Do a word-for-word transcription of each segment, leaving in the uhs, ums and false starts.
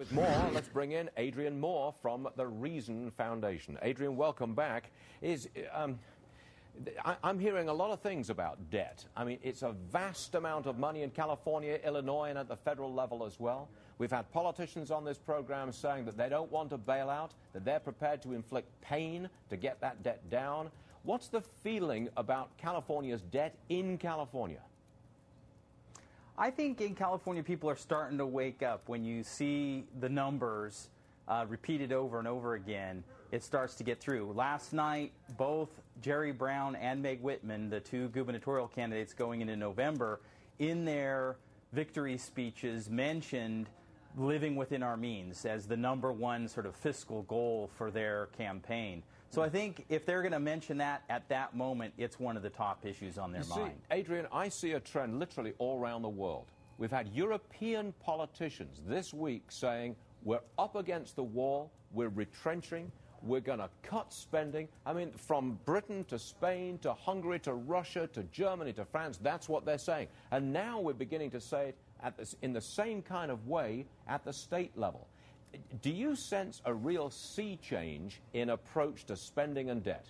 With more, let's bring in Adrian Moore from the Reason Foundation. Adrian, welcome back. Is um, I, I'm hearing a lot of things about debt. I mean, it's a vast amount of money in California, Illinois, and at the federal level as well. We've had politicians on this program saying that they don't want a bailout, that they're prepared to inflict pain to get that debt down. What's the feeling about California's debt in California? I think in California people are starting to wake up. When you see the numbers uh, repeated over and over again, it starts to get through. Last night, both Jerry Brown and Meg Whitman, the two gubernatorial candidates going into November, in their victory speeches mentioned living within our means as the number one sort of fiscal goal for their campaign. So I think if they're going to mention that at that moment, it's one of the top issues on their you mind. See, Adrian, I see a trend literally all around the world. We've had European politicians this week saying we're up against the wall, we're retrenching, we're going to cut spending. I mean, from Britain to Spain to Hungary to Russia to Germany to France, that's what they're saying. And now we're beginning to say it at this, in the same kind of way at the state level. Do you sense a real sea change in approach to spending and debt?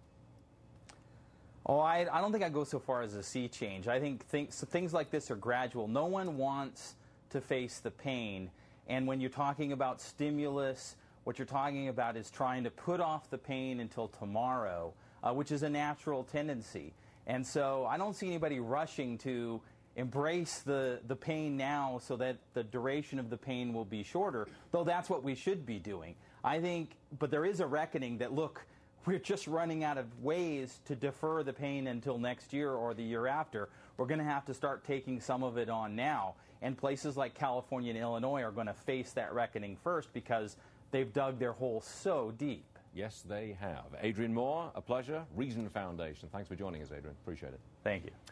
Oh, I, I don't think I go so far as a sea change. I think things, so things like this are gradual. No one wants to face the pain. And when you're talking about stimulus, what you're talking about is trying to put off the pain until tomorrow, uh, which is a natural tendency. And so I don't see anybody rushing to embrace the, the pain now so that the duration of the pain will be shorter, though that's what we should be doing. I think, but there is a reckoning that, look, we're just running out of ways to defer the pain until next year or the year after. We're going to have to start taking some of it on now. And places like California and Illinois are going to face that reckoning first because they've dug their hole so deep. Yes, they have. Adrian Moore, a pleasure. Reason Foundation. Thanks for joining us, Adrian. Appreciate it. Thank you.